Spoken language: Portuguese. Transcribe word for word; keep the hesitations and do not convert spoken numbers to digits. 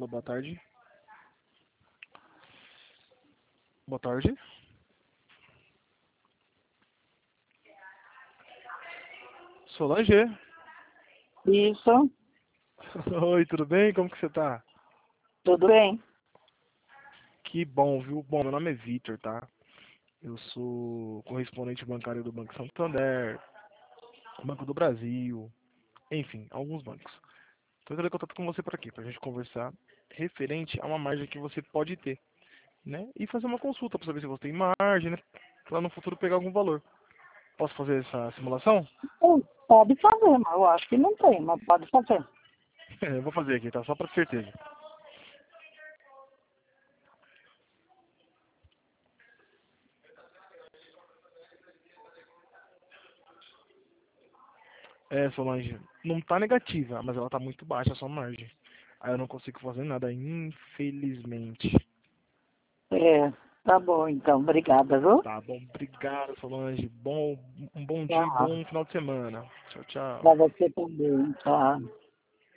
Alô, boa tarde. Boa tarde. Solange? Isso, Oi, tudo bem? Como que você tá? tudo bem. Que bom, viu? Bom, meu nome é Vitor, tá? Eu sou correspondente bancário do Banco Santander, Banco do Brasil, enfim, alguns bancos. Tô entrando em contato com você por aqui, pra gente conversar referente a uma margem que você pode ter, né? E fazer uma consulta pra saber se você tem margem, né? Pra no futuro pegar algum valor. Posso fazer essa simulação? Hum, Pode fazer, mas eu acho que não tem, mas pode fazer. Eu vou fazer aqui, tá? Só pra ter certeza. É, Solange, não tá negativa, mas ela tá muito baixa a sua margem. Aí eu não consigo fazer nada, infelizmente. É, tá bom então, obrigada, viu? Tá bom, obrigado, Solange. Bom, um bom dia e Tchau. bom final de semana. Tchau, tchau. Pra você também, tchau.